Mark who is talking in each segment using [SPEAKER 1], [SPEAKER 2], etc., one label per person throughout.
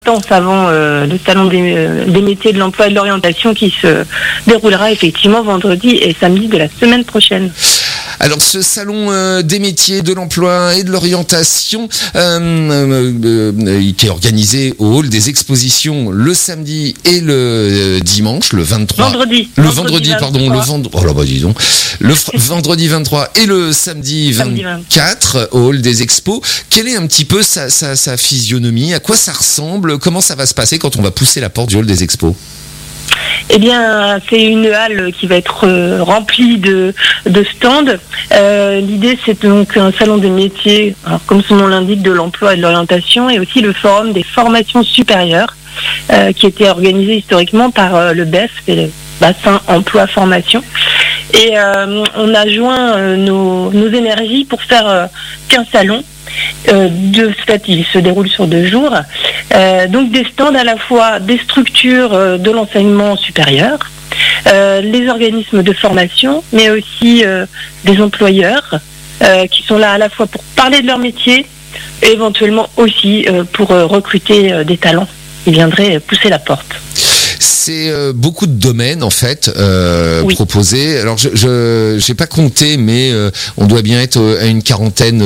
[SPEAKER 1] avant le salon des métiers de l'emploi et de l'orientation qui se déroulera effectivement vendredi et samedi de la semaine prochaine.
[SPEAKER 2] Alors ce salon des métiers, de l'emploi et de l'orientation qui est organisé au hall des expositions le samedi et le dimanche, le 23.
[SPEAKER 1] Vendredi,
[SPEAKER 2] le vendredi 23 et le samedi 24 au hall des expos. Quelle est un petit peu sa physionomie? À quoi ça ressemble? Comment ça va se passer quand on va pousser la porte du hall des expos?
[SPEAKER 1] Eh bien, c'est une halle qui va être remplie de stands. L'idée, c'est donc un salon des métiers, alors, comme son nom l'indique, de l'emploi et de l'orientation, et aussi le forum des formations supérieures, qui était organisé historiquement par le BEF, c'est le bassin emploi formation. Et on a joint nos énergies pour faire qu'un salon. De ce fait, il se déroule sur 2 jours. Donc des stands à la fois des structures de l'enseignement supérieur, les organismes de formation, mais aussi des employeurs qui sont là à la fois pour parler de leur métier et éventuellement aussi pour recruter des talents qui viendraient pousser la porte.
[SPEAKER 2] C'est beaucoup de domaines en fait proposés. Alors je n'ai pas compté, mais on doit bien être à une quarantaine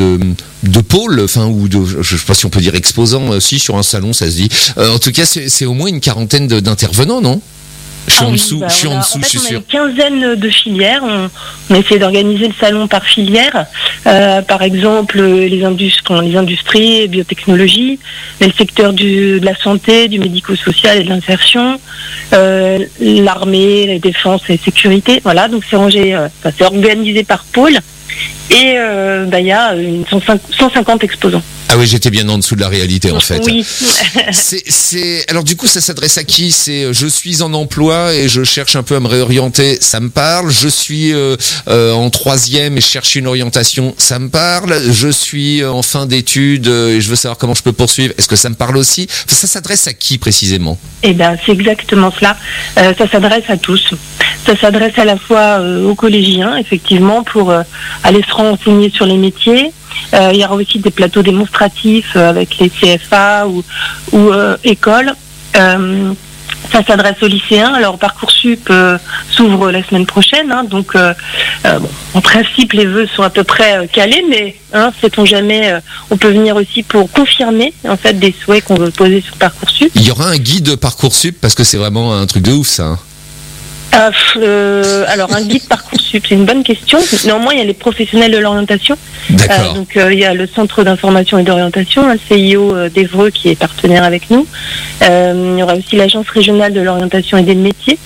[SPEAKER 2] de pôles, je ne sais pas si on peut dire exposants, si sur un salon ça se dit. En tout cas, c'est au moins une quarantaine d'intervenants, non? Je suis en dessous, je suis sûr.
[SPEAKER 1] On a une quinzaine de filières. On a essayé d'organiser le salon par filière. Par exemple, les industries, biotechnologie, le secteur de la santé, du médico-social et de l'insertion, l'armée, la défense et sécurité. Voilà, donc c'est organisé par pôle. Et il y a 150 exposants.
[SPEAKER 2] Ah oui, j'étais bien en dessous de la réalité en fait.
[SPEAKER 1] Oui.
[SPEAKER 2] Alors du coup, ça s'adresse à qui? C'est je suis en emploi et je cherche un peu à me réorienter, ça me parle. Je suis en 3e et je cherche une orientation, ça me parle. Je suis en fin d'études et je veux savoir comment je peux poursuivre. Est-ce que ça me parle aussi? Ça s'adresse à qui précisément? Eh bien,
[SPEAKER 1] c'est exactement cela. Ça s'adresse à tous. Ça s'adresse à la fois aux collégiens, effectivement, pour aller se renseigner sur les métiers. Il y aura aussi des plateaux démonstratifs avec les CFA ou écoles. Ça s'adresse aux lycéens. Alors Parcoursup s'ouvre la semaine prochaine, donc en principe les vœux sont à peu près calés, mais sait-on jamais, on peut venir aussi pour confirmer en fait des souhaits qu'on veut poser sur Parcoursup.
[SPEAKER 2] Il y aura un guide Parcoursup parce que c'est vraiment un truc de ouf ça.
[SPEAKER 1] Alors un guide Parcoursup, c'est une bonne question. Néanmoins, il y a les professionnels de l'orientation.
[SPEAKER 2] D'accord.
[SPEAKER 1] Donc il y a le Centre d'information et d'orientation, le CIO d'Évreux qui est partenaire avec nous. Il y aura aussi l'Agence régionale de l'orientation et des métiers,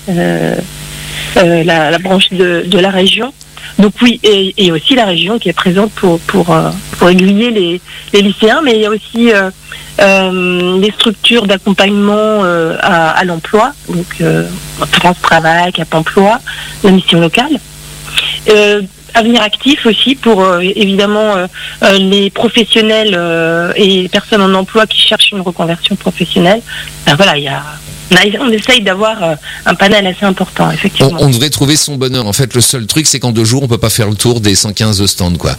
[SPEAKER 1] la branche de la région. Donc oui, et aussi la région qui est présente pour aiguiller les lycéens, mais il y a aussi les structures d'accompagnement à l'emploi, donc France Travail, Cap Emploi, la mission locale. Avenir actif aussi pour évidemment les professionnels et personnes en emploi qui cherchent une reconversion professionnelle. On essaye d'avoir un panel assez important, effectivement.
[SPEAKER 2] On devrait trouver son bonheur. En fait, le seul truc, c'est qu'en 2 jours, on peut pas faire le tour des 115 stands, quoi.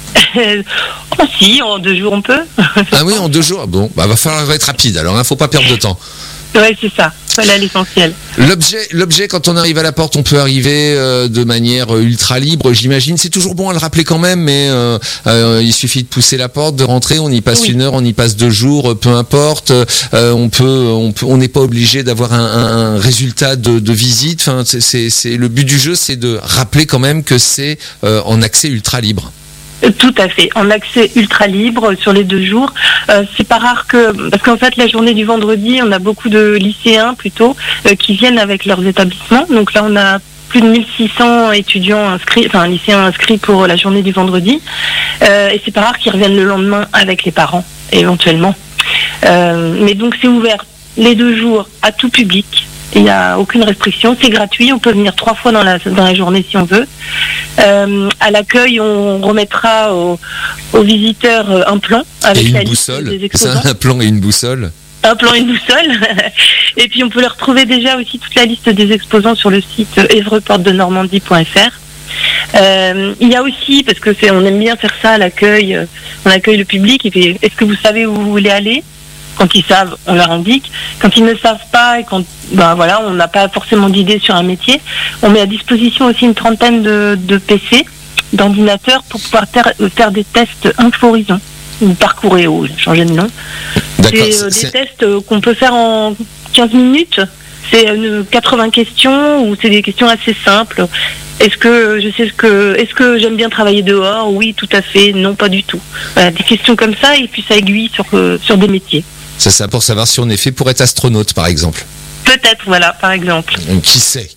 [SPEAKER 1] Si, en 2 jours, on peut.
[SPEAKER 2] Ah oui, en 2 jours. Bon, va falloir être rapide. Alors, faut pas perdre de temps.
[SPEAKER 1] Ouais, c'est ça. Voilà l'essentiel.
[SPEAKER 2] L'objet, quand on arrive à la porte, on peut arriver de manière ultra libre, j'imagine. C'est toujours bon à le rappeler quand même, mais il suffit de pousser la porte, de rentrer. On y passe 1 heure, on y passe 2 jours, peu importe. On n'est pas obligé d'avoir un résultat de visite. Enfin, c'est le but du jeu, c'est de rappeler quand même que c'est en accès ultra libre.
[SPEAKER 1] Tout à fait, en accès ultra libre sur les 2 jours. C'est pas rare parce qu'en fait la journée du vendredi, on a beaucoup de lycéens plutôt qui viennent avec leurs établissements. Donc là on a plus de 1600 lycéens inscrits pour la journée du vendredi. Et c'est pas rare qu'ils reviennent le lendemain avec les parents, éventuellement. Mais donc c'est ouvert les 2 jours à tout public. Il n'y a aucune restriction, c'est gratuit, on peut venir 3 fois dans la journée si on veut. À l'accueil, on remettra aux visiteurs un plan avec
[SPEAKER 2] et
[SPEAKER 1] la
[SPEAKER 2] une boussole.
[SPEAKER 1] Liste des exposants.
[SPEAKER 2] C'est un plan et une boussole.
[SPEAKER 1] Un plan et une boussole. Et puis on peut leur retrouver déjà aussi toute la liste des exposants sur le site évreportedenormandie.fr. Il y a aussi, parce que on aime bien faire ça à l'accueil, on accueille le public et puis est-ce que vous savez où vous voulez aller? Quand ils savent, on leur indique. Quand ils ne savent pas et quand voilà, on n'a pas forcément d'idée sur un métier, on met à disposition aussi une trentaine de PC, d'ordinateurs pour pouvoir faire des tests Info-Horizon ou Parcours.EO, j'ai changé de nom. C'est des tests qu'on peut faire en 15 minutes. C'est 80 questions ou c'est des questions assez simples. Est-ce que j'aime bien travailler dehors? Oui, tout à fait. Non, pas du tout. Voilà, des questions comme ça et puis ça aiguille sur des métiers.
[SPEAKER 2] C'est ça, pour savoir si on est fait pour être astronaute, par exemple.
[SPEAKER 1] Peut-être, voilà, par exemple.
[SPEAKER 2] Qui sait.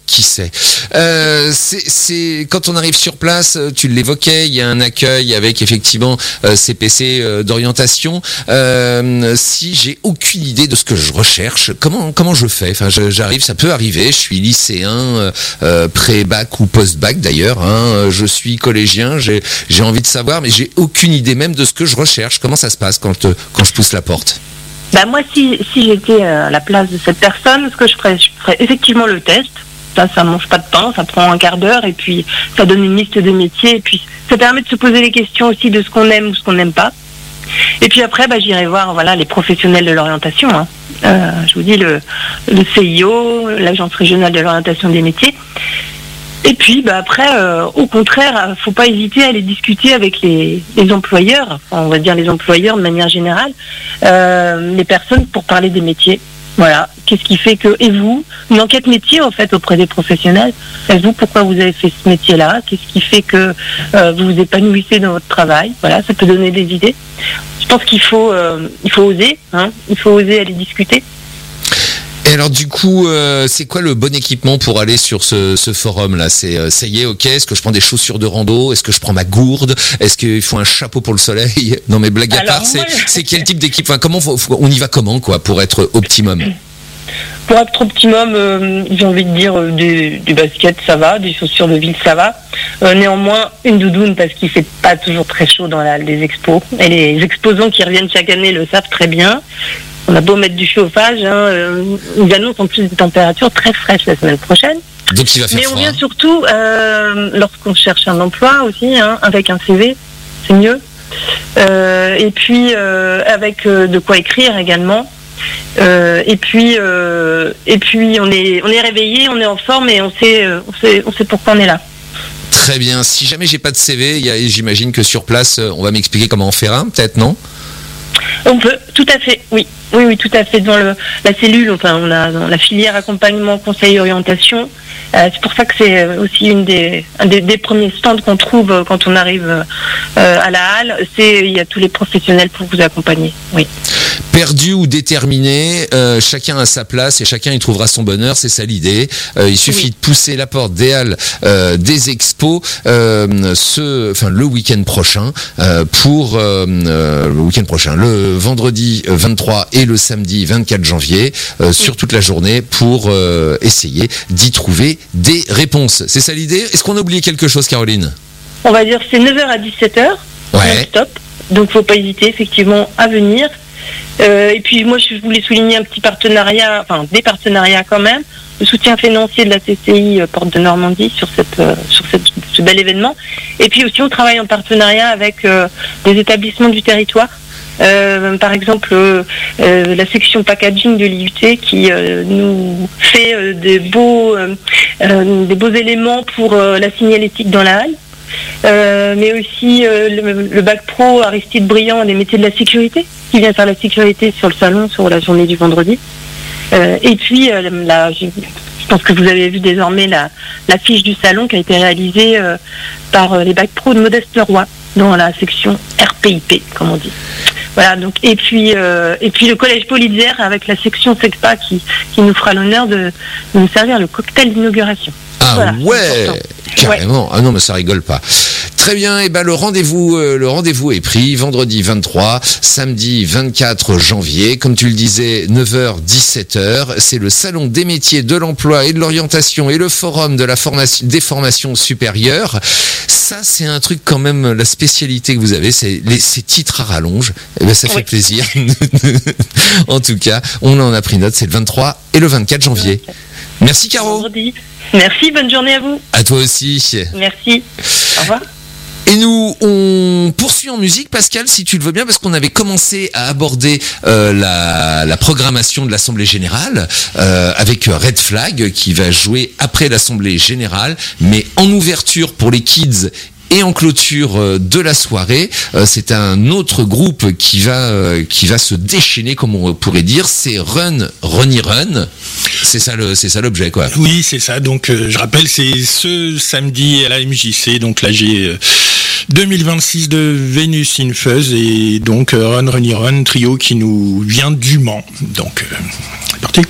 [SPEAKER 2] C'est quand on arrive sur place, tu l'évoquais, il y a un accueil avec effectivement ces PC d'orientation. Si j'ai aucune idée de ce que je recherche, comment je fais? Enfin, j'arrive, ça peut arriver. Je suis lycéen, pré-bac ou post-bac d'ailleurs. Je suis collégien, j'ai envie de savoir, mais j'ai aucune idée même de ce que je recherche. Comment ça se passe quand je pousse la porte?
[SPEAKER 1] Moi, si j'étais à la place de cette personne, ce que je ferais effectivement le test. Ça mange pas de pain, ça prend un quart d'heure et puis ça donne une liste de métiers et puis ça permet de se poser les questions aussi de ce qu'on aime ou ce qu'on n'aime pas. Et puis après, j'irai voir les professionnels de l'orientation. Je vous dis le CIO, l'Agence régionale de l'orientation des métiers. Et puis après, au contraire, faut pas hésiter à aller discuter avec les employeurs, on va dire les employeurs de manière générale, les personnes pour parler des métiers. Voilà, qu'est-ce qui fait que, et vous, une enquête métier en fait auprès des professionnels, et vous, pourquoi vous avez fait ce métier-là, qu'est-ce qui fait que vous vous épanouissez dans votre travail, voilà, ça peut donner des idées. Je pense qu'il faut oser, il faut oser aller discuter.
[SPEAKER 2] Et alors du coup, c'est quoi le bon équipement pour aller sur ce forum-là? C'est ça y est, ok. Est-ce que je prends des chaussures de rando? Est-ce que je prends ma gourde? Est-ce qu'il faut un chapeau pour le soleil? Non mais blague à part, c'est quel type d'équipe? Enfin, on y va comment pour être optimum?
[SPEAKER 1] Pour être optimum, j'ai envie de dire du basket, ça va, des chaussures de ville, ça va. Néanmoins, une doudoune parce qu'il fait pas toujours très chaud dans les expos. Et les exposants qui reviennent chaque année le savent très bien. On a beau mettre du chauffage, ils annoncent en plus des températures très fraîches la semaine prochaine.
[SPEAKER 2] Donc il va faire
[SPEAKER 1] Mais
[SPEAKER 2] froid.
[SPEAKER 1] on vient surtout, lorsqu'on cherche un emploi aussi, avec un CV, c'est mieux. Et puis avec de quoi écrire également. Et puis on est réveillé, on est en forme et on sait pourquoi on est là.
[SPEAKER 2] Très bien. Si jamais j'ai pas de CV, j'imagine que sur place, on va m'expliquer comment en faire un, peut-être, non?
[SPEAKER 1] On peut, tout à fait, oui, tout à fait. Dans la cellule, enfin, on a dans la filière accompagnement, conseil, orientation. C'est pour ça que c'est aussi un des premiers stands qu'on trouve quand on arrive à la halle. Il y a tous les professionnels pour vous accompagner. Oui.
[SPEAKER 2] Perdu ou déterminé, chacun a sa place et chacun y trouvera son bonheur, c'est ça l'idée. Il suffit de pousser la porte des halles des expos le week-end prochain le vendredi 23 et le samedi 24 janvier sur toute la journée pour essayer d'y trouver des réponses. C'est ça l'idée? Est-ce qu'on a oublié quelque chose, Caroline?
[SPEAKER 1] On va dire c'est 9h à 17h, non-stop. Donc faut pas hésiter effectivement à venir. Et puis moi je voulais souligner un petit partenariat, enfin des partenariats quand même, le soutien financier de la CCI Porte de Normandie sur ce bel événement. Et puis aussi on travaille en partenariat avec des établissements du territoire. Par exemple la section packaging de l'IUT qui nous fait des beaux éléments pour la signalétique dans la halle. Mais aussi le bac pro Aristide Briand des métiers de la sécurité qui vient faire la sécurité sur le salon sur la journée du vendredi. Et puis je pense que vous avez vu désormais la fiche du salon qui a été réalisée par les bac pro de Modeste Leroy dans la section RPIP comme on dit. Voilà, donc et puis le collège Paul Hitzer avec la section SECPA qui nous fera l'honneur de nous servir le cocktail d'inauguration.
[SPEAKER 2] Ah voilà, ouais, carrément.
[SPEAKER 1] Ouais.
[SPEAKER 2] Ah non, mais ça rigole pas. Très bien, et le rendez-vous est pris vendredi 23, samedi 24 janvier, comme tu le disais, 9h 17h, c'est le salon des métiers de l'emploi et de l'orientation et le forum de des formations supérieures. Ça c'est un truc quand même, la spécialité que vous avez, c'est ces titres à rallonge. Ça fait plaisir. En tout cas, on en a pris note, c'est le 23 et le 24 janvier. Merci Caro.
[SPEAKER 1] Merci, bonne journée à vous.
[SPEAKER 2] À toi aussi.
[SPEAKER 1] Merci. Au revoir.
[SPEAKER 2] Et nous, on poursuit en musique, Pascal, si tu le veux bien, parce qu'on avait commencé à aborder la programmation de l'Assemblée Générale avec Red Flag qui va jouer après l'Assemblée Générale, mais en ouverture pour les kids et en clôture de la soirée, c'est un autre groupe qui va se déchaîner, comme on pourrait dire, c'est Run, Ronnie Run. C'est ça l'objet, quoi.
[SPEAKER 3] Oui, c'est ça. Donc, je rappelle, c'est ce samedi à la MJC, donc l'AG 2026 de Venus in Fuzz, et donc Run, Ronnie Run, trio qui nous vient du Mans. Donc, c'est parti.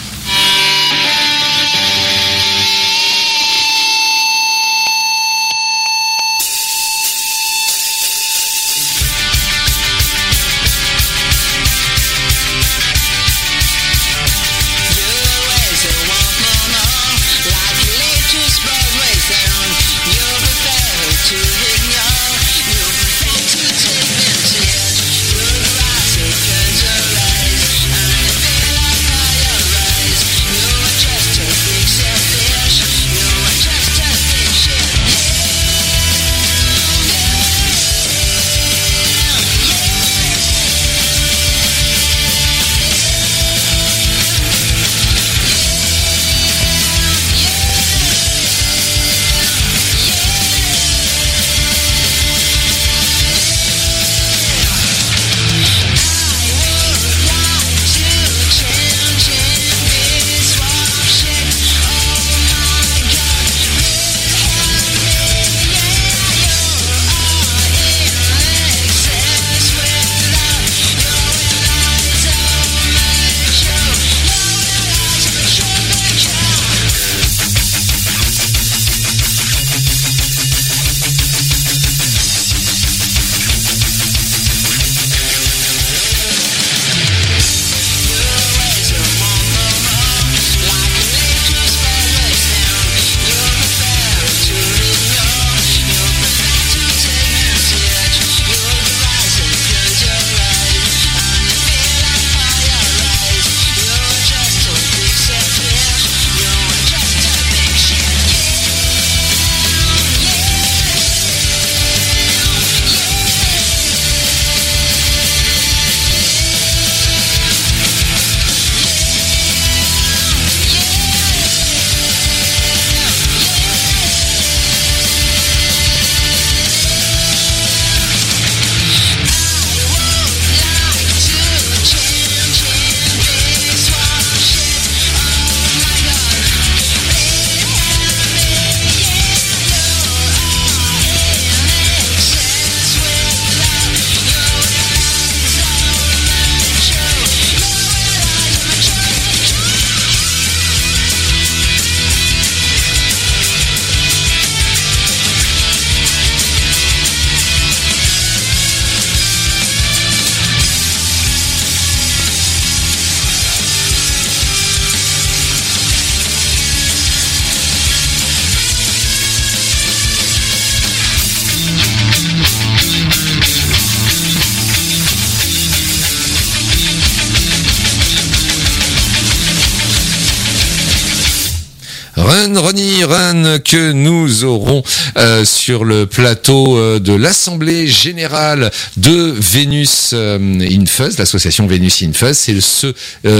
[SPEAKER 2] Ronnie Run que nous aurons sur le plateau de l'Assemblée Générale de Venus in Fuzz, l'association Venus in Fuzz. C'est ce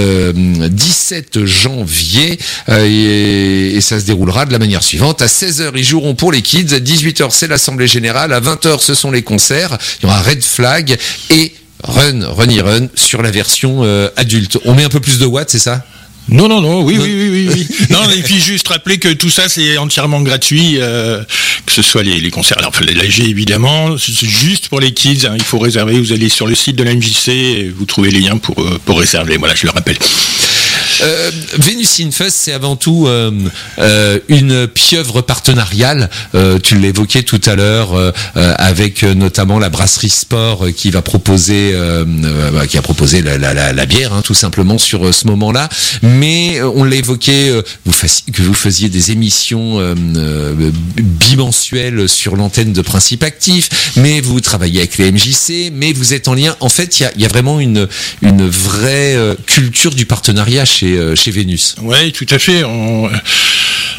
[SPEAKER 2] 17 janvier et ça se déroulera de la manière suivante. À 16h, ils joueront pour les kids. À 18h, c'est l'Assemblée Générale. À 20h, ce sont les concerts. Il y aura Red Flag et Ronnie Run sur la version adulte. On met un peu plus de watts, c'est ça ?
[SPEAKER 3] Non, oui. Non, et puis juste rappeler que tout ça, c'est entièrement gratuit, que ce soit les concerts, alors, enfin, les l'AG évidemment, c'est juste pour les kids, hein, il faut réserver, vous allez sur le site de la MJC et vous trouvez les liens pour réserver, voilà, je le rappelle.
[SPEAKER 2] Venus in Fuzz, c'est avant tout une pieuvre partenariale. Tu l'évoquais tout à l'heure avec notamment la brasserie Sport qui va proposer, qui a proposé la bière, hein, tout simplement sur ce moment-là. Mais on l'a évoqué, que vous faisiez des émissions bimensuelles sur l'antenne de Principe Actif, mais vous travaillez avec les MJC, mais vous êtes en lien. En fait, il y a vraiment une vraie culture du partenariat chez Venus.
[SPEAKER 3] Oui, tout à fait.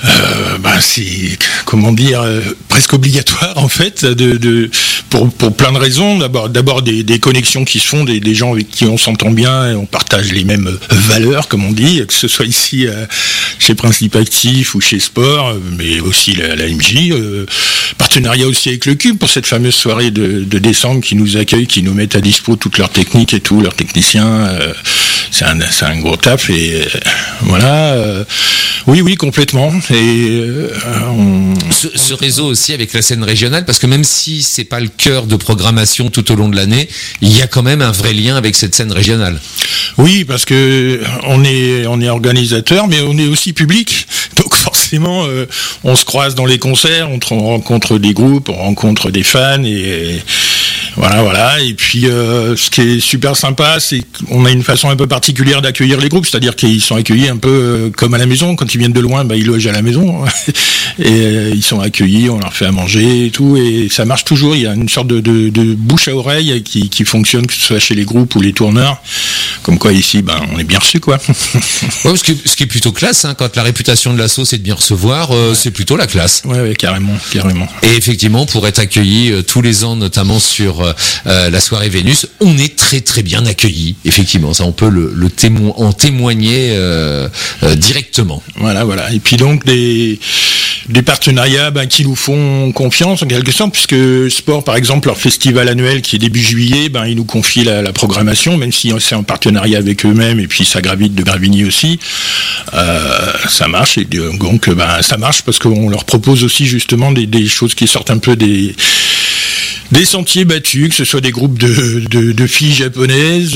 [SPEAKER 3] C'est, comment dire, presque obligatoire en fait, pour plein de raisons. D'abord des connexions qui se font, des gens avec qui on s'entend bien, et on partage les mêmes valeurs, comme on dit, que ce soit ici chez Principe Actif ou chez Sport, mais aussi la MJ. Partenariat aussi avec le Cube pour cette fameuse soirée de décembre qui nous accueille, qui nous mettent à dispo toutes leurs techniques et tout, leurs techniciens. C'est un gros taf et voilà. Oui, complètement. Et
[SPEAKER 2] ce réseau aussi avec la scène régionale, parce que même si c'est pas le cœur de programmation tout au long de l'année, il y a quand même un vrai lien avec cette scène régionale.
[SPEAKER 3] Oui, parce que on est organisateur, mais on est aussi public. Donc forcément, on se croise dans les concerts, on rencontre des groupes, on rencontre des fans et voilà. Et puis, ce qui est super sympa, c'est qu'on a une façon un peu particulière d'accueillir les groupes, c'est-à-dire qu'ils sont accueillis un peu comme à la maison. Quand ils viennent de loin, ils logent à la maison et ils sont accueillis, on leur fait à manger et tout, et ça marche toujours. Il y a une sorte de bouche à oreille qui fonctionne, que ce soit chez les groupes ou les tourneurs. Comme quoi ici, on est bien reçu, quoi.
[SPEAKER 2] Ouais, ce qui est plutôt classe, hein, quand la réputation de l'asso c'est de bien recevoir, c'est plutôt la classe.
[SPEAKER 3] Ouais, carrément.
[SPEAKER 2] Et effectivement, pour être accueilli tous les ans, notamment sur la soirée Vénus, on est très très bien accueilli. Effectivement, ça on peut en témoigner directement.
[SPEAKER 3] Voilà. Et puis donc des partenariats qui nous font confiance en quelque sorte, puisque Sport, par exemple, leur festival annuel qui est début juillet, ils nous confient la programmation, même si c'est en partenariat avec eux-mêmes, et puis ça gravite de Gravigny aussi. Ça marche, et donc ça marche parce qu'on leur propose aussi justement des choses qui sortent un peu des sentiers battus, que ce soit des groupes de filles japonaises,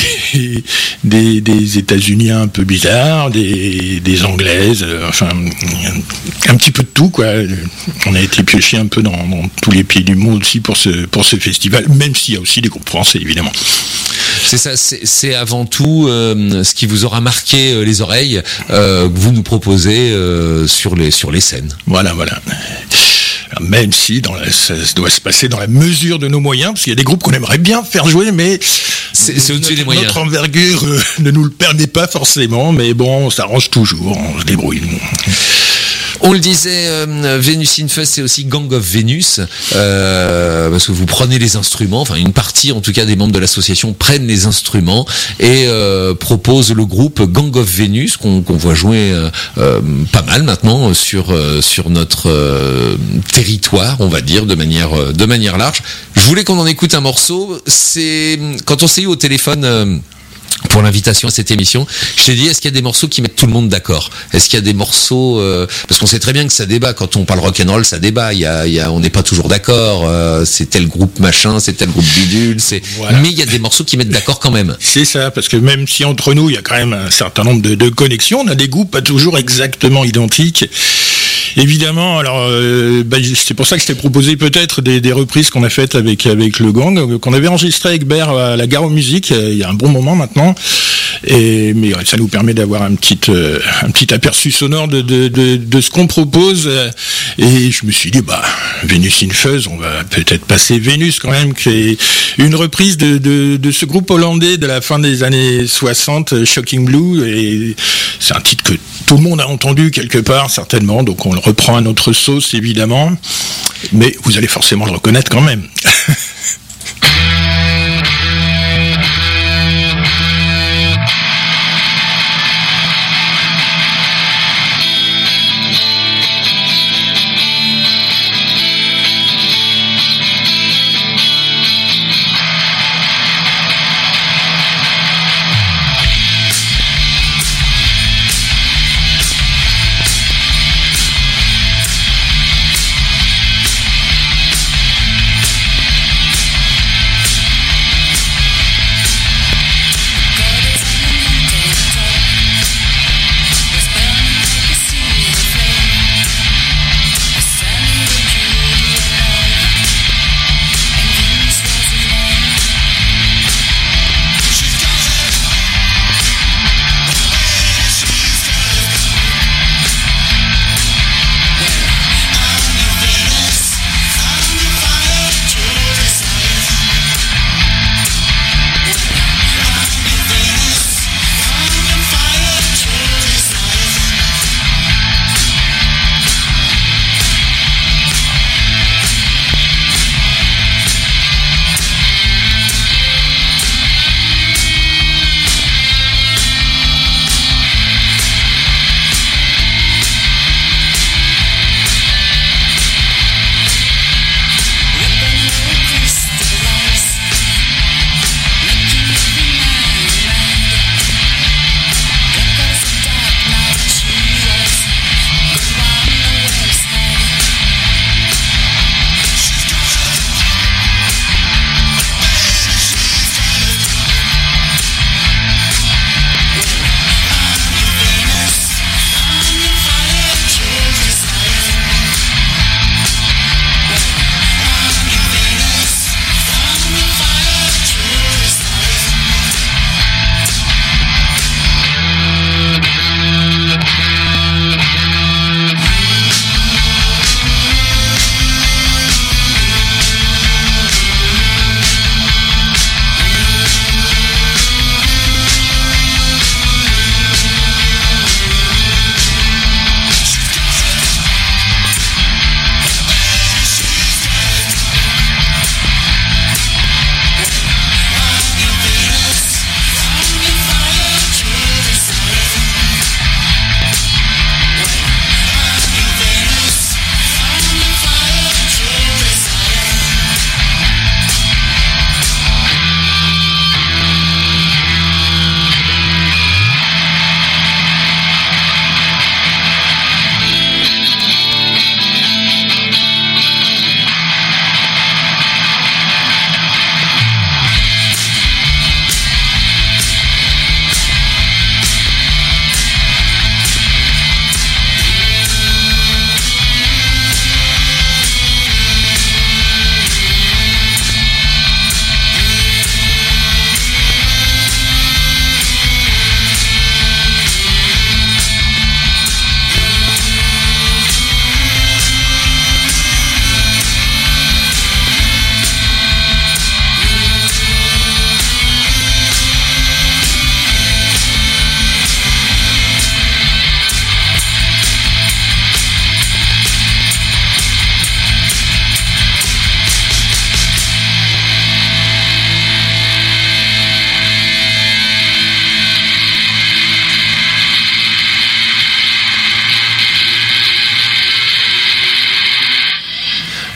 [SPEAKER 3] des États-Unis un peu bizarres, des anglaises, enfin un petit peu de tout, quoi. On a été pioché un peu dans tous les pays du monde aussi pour ce festival, même s'il y a aussi des groupes français évidemment.
[SPEAKER 2] C'est ça, c'est avant tout ce qui vous aura marqué les oreilles que vous nous proposez sur les scènes.
[SPEAKER 3] Voilà. Même si ça doit se passer dans la mesure de nos moyens, parce qu'il y a des groupes qu'on aimerait bien faire jouer, mais
[SPEAKER 2] c'est au-dessus des moyens.
[SPEAKER 3] Notre envergure ne nous le permet pas forcément, mais bon, on s'arrange toujours, on se débrouille.
[SPEAKER 2] On le disait, Venus in Fuzz, c'est aussi Gang of Venus, parce que vous prenez les instruments, enfin une partie en tout cas des membres de l'association prennent les instruments et proposent le groupe Gang of Venus qu'on voit jouer pas mal maintenant sur notre territoire, on va dire, de manière large. Je voulais qu'on en écoute un morceau. C'est quand on s'est eu au téléphone pour l'invitation à cette émission, je t'ai dit, est-ce qu'il y a des morceaux qui mettent tout le monde d'accord? Est-ce qu'il y a des morceaux parce qu'on sait très bien que ça débat, quand on parle rock'n'roll, ça débat, on n'est pas toujours d'accord, c'est tel groupe machin, c'est tel groupe bidule, voilà. Mais il y a des morceaux qui mettent d'accord quand même.
[SPEAKER 3] C'est ça, parce que même si entre nous, il y a quand même un certain nombre de connexions, on a des groupes pas toujours exactement identiques. Évidemment, alors c'est pour ça que je t'ai proposé peut-être des reprises qu'on a faites avec le gang, qu'on avait enregistré avec Ber à la Gare aux Musiques il y a un bon moment maintenant. Mais ça nous permet d'avoir un petit aperçu sonore de ce qu'on propose. Et je me suis dit, Venus in Fuzz, on va peut-être passer Vénus quand même, qui est une reprise de ce groupe hollandais de la fin des années 60, Shocking Blue. Et c'est un titre que tout le monde a entendu quelque part, certainement. Donc on le reprend à notre sauce, évidemment. Mais vous allez forcément le reconnaître quand même.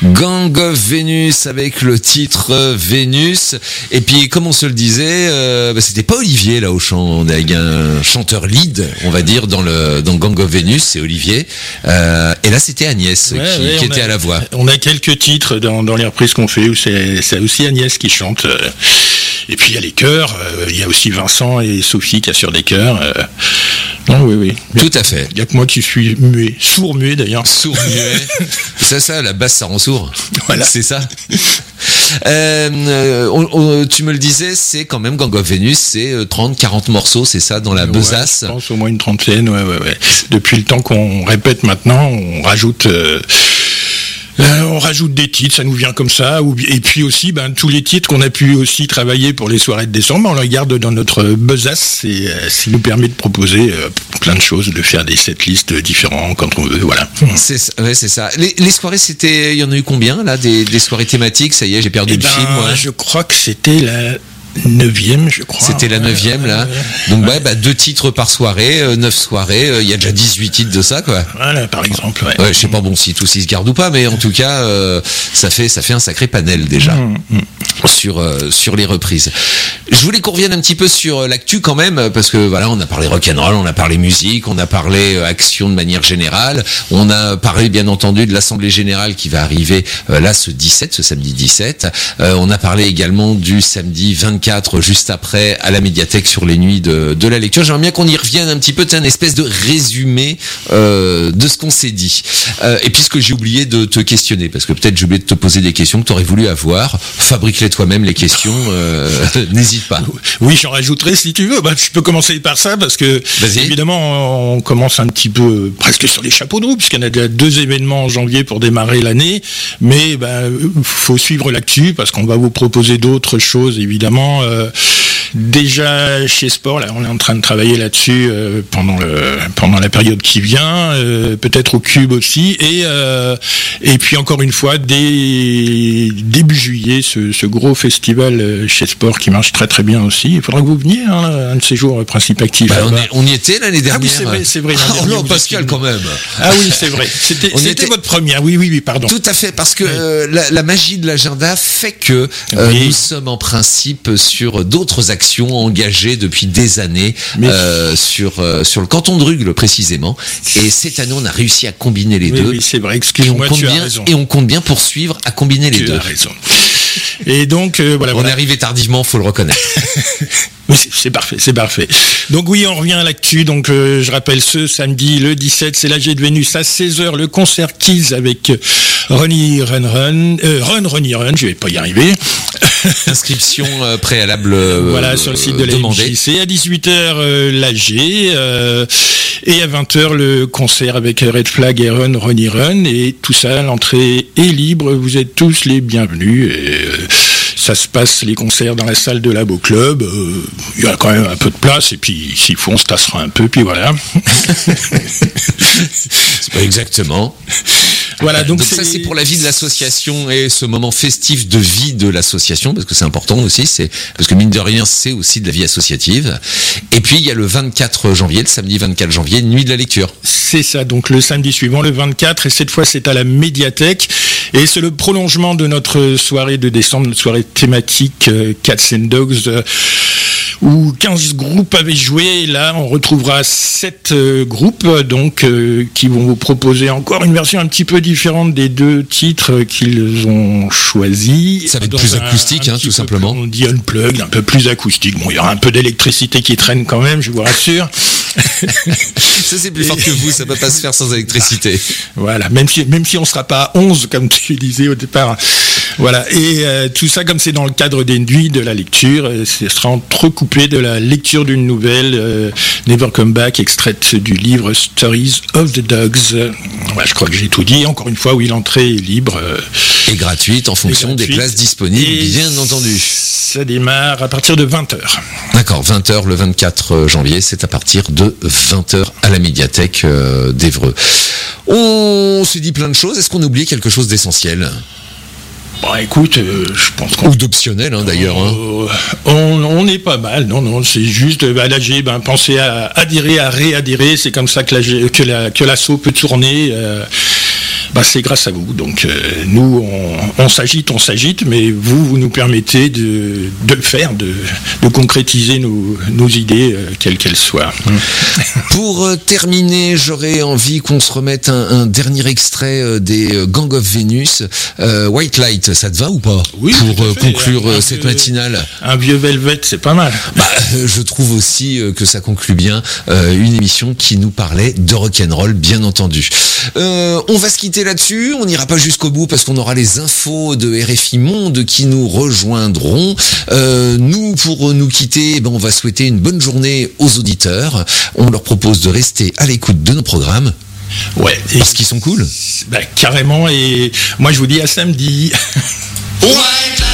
[SPEAKER 2] Gang of Venus avec le titre Vénus. Et puis, comme on se le disait, c'était pas Olivier là au chant. On a un chanteur lead, on va dire, dans Gang of Venus, c'est Olivier. Et là, c'était Agnès qui était à la voix.
[SPEAKER 3] On a quelques titres dans les reprises qu'on fait où c'est aussi Agnès qui chante. Et puis il y a les chœurs, il y a aussi Vincent et Sophie qui assurent des chœurs. Non, oui.
[SPEAKER 2] Tout à fait.
[SPEAKER 3] Il n'y a que moi qui suis muet, sourd-muet d'ailleurs.
[SPEAKER 2] Sourd-muet. C'est ça, la basse ça rend sourd.
[SPEAKER 3] Voilà.
[SPEAKER 2] C'est ça. Tu me le disais, c'est quand même Gang of Venus, c'est 30-40 morceaux, c'est ça, dans la besace.
[SPEAKER 3] Je pense au moins une trentaine, ouais. Depuis le temps qu'on répète maintenant, on rajoute des titres, ça nous vient comme ça. Et puis aussi, tous les titres qu'on a pu aussi travailler pour les soirées de décembre, on les garde dans notre besace. Et ça nous permet de proposer plein de choses, de faire des setlists différents quand on veut. Voilà.
[SPEAKER 2] C'est ça. Les soirées, il y en a eu combien là, des soirées thématiques? Ça y est, j'ai perdu le fil. Moi.
[SPEAKER 3] Je crois que c'était la 9e, je crois.
[SPEAKER 2] C'était la 9e là. Donc 2 titres par soirée, 9 soirées, il y a déjà 18 titres de ça quoi.
[SPEAKER 3] Voilà, par exemple. Ouais,
[SPEAKER 2] je sais pas si tous ils se gardent ou pas, mais en tout cas ça fait un sacré panel déjà sur les reprises. Je voulais qu'on revienne un petit peu sur l'actu quand même, parce que voilà, on a parlé rock'n'roll, on a parlé musique, on a parlé action de manière générale, on a parlé bien entendu de l'Assemblée Générale qui va arriver là ce samedi 17. On a parlé également du samedi 24 juste après à la médiathèque sur les nuits de la lecture. J'aimerais bien qu'on y revienne un petit peu, une espèce de résumé de ce qu'on s'est dit. Et puis ce que j'ai oublié de te questionner, parce que peut-être j'ai oublié de te poser des questions que tu aurais voulu avoir, fabrique-les toi-même les questions, n'hésite pas.
[SPEAKER 3] Oui, j'en rajouterai si tu veux. Je peux commencer par ça parce que évidemment on commence un petit peu presque sur les chapeaux de roue puisqu'il y en a déjà 2 événements en janvier pour démarrer l'année, mais faut suivre l'actu parce qu'on va vous proposer d'autres choses évidemment. Déjà chez Sport, là, on est en train de travailler là-dessus pendant la période qui vient, peut-être au Cube aussi, et puis encore une fois début juillet, ce gros festival chez Sport qui marche très très bien aussi. Il faudra que vous veniez un de ces jours Principe Actif.
[SPEAKER 2] On y était l'année dernière.
[SPEAKER 3] Ah oui, c'est vrai.
[SPEAKER 2] Oh non, Pascal quand même.
[SPEAKER 3] Ah oui, c'est vrai. C'était votre première. Oui, pardon.
[SPEAKER 2] Tout à fait, parce que la magie de l'agenda fait que nous sommes en principe sur d'autres actions engagées depuis des années sur le canton de Rugles précisément. Et cette année, on a réussi à combiner les deux.
[SPEAKER 3] Oui, c'est vrai. Excuse-moi, tu as raison.
[SPEAKER 2] Et on compte bien poursuivre à combiner les deux.
[SPEAKER 3] Tu as raison. Et donc, voilà.
[SPEAKER 2] On est arrivé tardivement, faut le reconnaître.
[SPEAKER 3] Oui, c'est parfait. Donc oui, on revient à l'actu. Donc je rappelle ce samedi, le 17, c'est l'AG de Vénus à 16h, le concert Kids avec Ronnie Run, je vais pas y arriver.
[SPEAKER 2] Inscription préalable
[SPEAKER 3] voilà, sur le site de la MJC. À 18h, l'AG. Et à 20h, le concert avec Red Flag et Ronnie Run. Et tout ça, l'entrée est libre. Vous êtes tous les bienvenus. Et, ça se passe, les concerts dans la salle de Labo Club. Il y a quand même un peu de place. Et puis, s'il faut, on se tassera un peu. Puis voilà.
[SPEAKER 2] C'est pas exactement.
[SPEAKER 3] Voilà, donc
[SPEAKER 2] ça c'est pour la vie de l'association et ce moment festif de vie de l'association, parce que c'est important aussi, parce que mine de rien c'est aussi de la vie associative. Et puis il y a le 24 janvier, le samedi 24 janvier, nuit de la lecture.
[SPEAKER 3] C'est ça, donc le samedi suivant, le 24, et cette fois c'est à la médiathèque, et c'est le prolongement de notre soirée de décembre, notre soirée thématique Cats and Dogs, où 15 groupes avaient joué, et là on retrouvera 7 groupes donc qui vont vous proposer encore une version un petit peu différente des 2 titres qu'ils ont choisis.
[SPEAKER 2] Ça va être plus acoustique, tout simplement.
[SPEAKER 3] On dit unplugged, un peu plus acoustique. Bon, il y aura un peu d'électricité qui traîne quand même, je vous rassure.
[SPEAKER 2] Ça c'est plus fort que vous, ça peut pas se faire sans électricité.
[SPEAKER 3] Voilà, même si on sera pas à 11 comme tu disais au départ. Voilà, et tout ça comme c'est dans le cadre des nuits de la lecture, ce sera entrecoupé de la lecture d'une nouvelle Never Come Back, extraite du livre Stories of the Dogs. Voilà, je crois que j'ai tout dit. Encore une fois, oui, l'entrée est libre.
[SPEAKER 2] Et gratuite en fonction des places disponibles, bien entendu.
[SPEAKER 3] Ça démarre à partir de 20h.
[SPEAKER 2] D'accord, 20h le 24 janvier, c'est à partir de 20h à la médiathèque d'Évreux. On s'est dit plein de choses, est-ce qu'on a oublié quelque chose d'essentiel ?
[SPEAKER 3] Bon, écoute, je pense qu'on...
[SPEAKER 2] Ou d'optionnel, d'ailleurs.
[SPEAKER 3] On est pas mal, non, c'est juste, l'AG, pensez à adhérer, à réadhérer, c'est comme ça que l'assaut peut tourner. c'est grâce à vous. Donc nous, on s'agite, mais vous nous permettez de le faire, de concrétiser nos idées, quelles qu'elles soient.
[SPEAKER 2] Pour terminer, j'aurais envie qu'on se remette un dernier extrait des Gang of Venus. White Light, ça te va ou pas?
[SPEAKER 3] Oui,
[SPEAKER 2] pour conclure cette matinale.
[SPEAKER 3] Un vieux Velvet, c'est pas mal.
[SPEAKER 2] Je trouve aussi que ça conclut bien une émission qui nous parlait de rock'n'roll, bien entendu. On va se quitter là-dessus, on n'ira pas jusqu'au bout parce qu'on aura les infos de RFI Monde qui nous rejoindront. Nous, pour nous quitter, on va souhaiter une bonne journée aux auditeurs. On leur propose de rester à l'écoute de nos programmes.
[SPEAKER 3] Ouais.
[SPEAKER 2] Parce qu'ils sont cool.
[SPEAKER 3] Carrément, et moi je vous dis à samedi.
[SPEAKER 4] White